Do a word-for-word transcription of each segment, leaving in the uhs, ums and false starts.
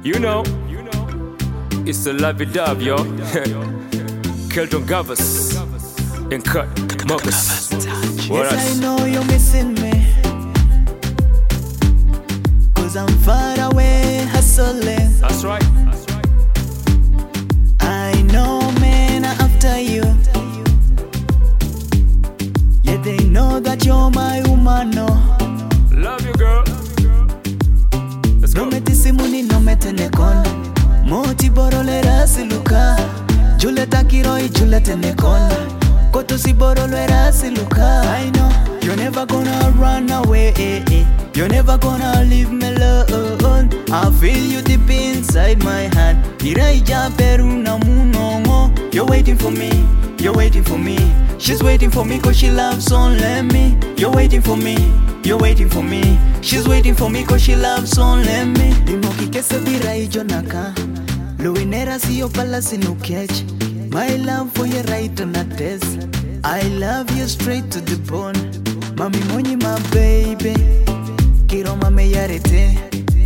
You know, it's the lovey-dove, yo. Kelton Gavas and Cut Marcus. Yes, I know you're missing me, cause I'm far away hustling. That's right. I know men are after you, yet they know that you're my woman, no. Love you, girl. Let's go. No me tisimuni, no me tenekon. Moti borole rasiluka. Juleta kiroi, juleta nekon. Koto si borole rasiluka. I know you're never gonna run away. You're never gonna leave me alone. I feel you deep inside my heart. Iraija peruna munongo. You're waiting for me. You're waiting for me. She's waiting for me cause she loves only me. You're waiting for me. You're waiting for me. She's waiting for me cause she loves only me. Dimoki kese biraijo naka. Luinera siyo pala sinukech. My love for you right on a test. I love you straight to the bone. Mami monyi my baby. Kiro mame yarete.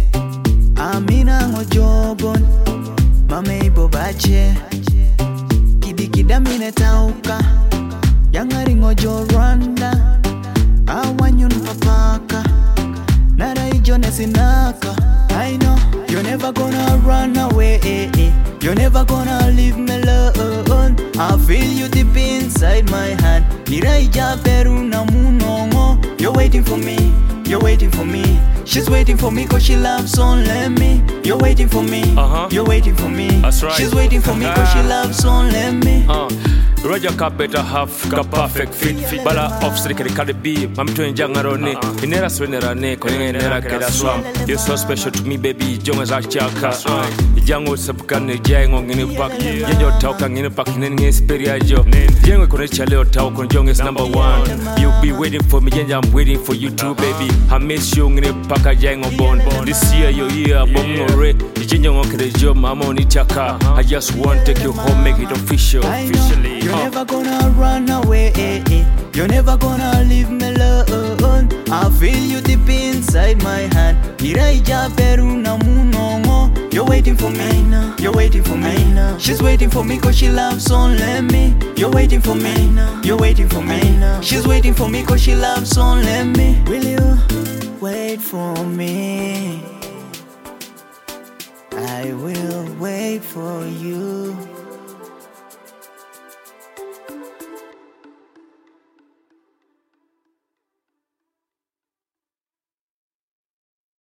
Amina ngojobon. Mame ibo bache. Kidi kida mine tauka. Yangari ngojo Rwanda. Awanyun papaka. Nara ijone sinaka. I know you're never gonna run away. You're never gonna leave me alone. I feel you deep inside my heart. Iraija peruna munongo. You're waiting for me. You're waiting for me. She's waiting for me cause she loves only me. You're waiting for me. Uh-huh. You're waiting for me. That's right. She's waiting for me cause she loves only me. Uh. Roger ka better half ka perfect fit bala off street ka be mam to enjanga rone inera swenera ne ko inera keda swam. You're so special to me baby jonga za chaka jango sapkane jango ngini pak yenyo tauka ngini pak ngini esperia jo jengo ko ne chale o tau ko jonga is number one. You be waiting for me jenja I'm waiting for you too baby. I miss you ngini paka jango bon this year your year bongo re jengo kede jo mama ni chaka. I just want to take you home make it official officially. You're never gonna run away. You're never gonna leave me alone. I feel you deep inside my heart. Iraija peruna munongo. You're waiting for me. You're waiting for me. She's waiting for me cause she loves only me. You're waiting for me. You're waiting for me. She's waiting for me cause she loves only me. Will you wait for me? I will wait for you.